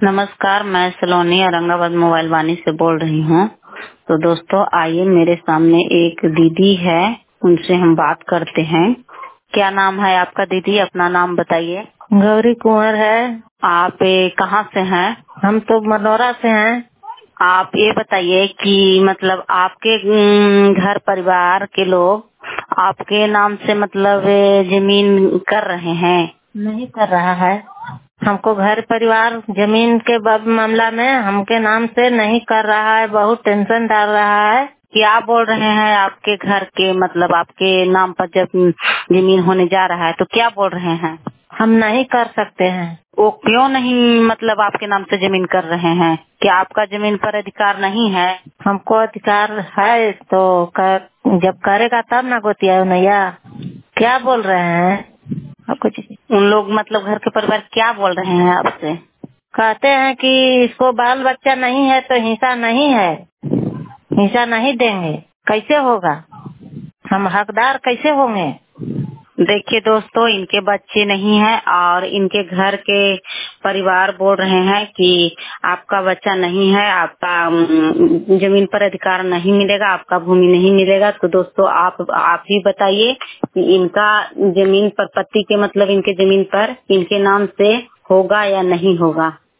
नमस्कार, मैं सलोनी औरंगाबाद मोबाइल वाणी से बोल रही हूँ। तो दोस्तों आइए, मेरे सामने एक दीदी है, उनसे हम बात करते हैं। क्या नाम है आपका दीदी? अपना नाम बताइए। गौरी कुंवर है। आप कहाँ से हैं? हम तो मनोरा से हैं। आप ये बताइए कि मतलब आपके घर परिवार के लोग आपके नाम से मतलब जमीन कर रहे हैं? नहीं कर रहा है। हमको घर परिवार जमीन के मामला में हमके नाम से नहीं कर रहा है। बहुत टेंशन डाल रहा है। क्या बोल रहे हैं आपके घर के, मतलब आपके नाम पर जब जमीन होने जा रहा है तो क्या बोल रहे हैं? हम नहीं कर सकते हैं। वो क्यों नहीं मतलब आपके नाम से जमीन कर रहे हैं? क्या आपका जमीन पर अधिकार नहीं है? हमको अधिकार है तो जब करेगा तब ना गोतिया नैया। क्या बोल रहे हैं कुछ? उन लोग मतलब घर के परिवार क्या बोल रहे हैं आपसे? कहते हैं कि इसको बाल बच्चा नहीं है तो हिस्सा नहीं है, हिस्सा नहीं देंगे। कैसे होगा? हम हकदार कैसे होंगे? देखिए दोस्तों, इनके बच्चे नहीं है और इनके घर के परिवार बोल रहे हैं कि आपका बच्चा नहीं है, आपका जमीन पर अधिकार नहीं मिलेगा, आपका भूमि नहीं मिलेगा। तो दोस्तों आप ही बताइए कि इनका जमीन पर पति के मतलब इनके जमीन पर इनके नाम से होगा या नहीं होगा।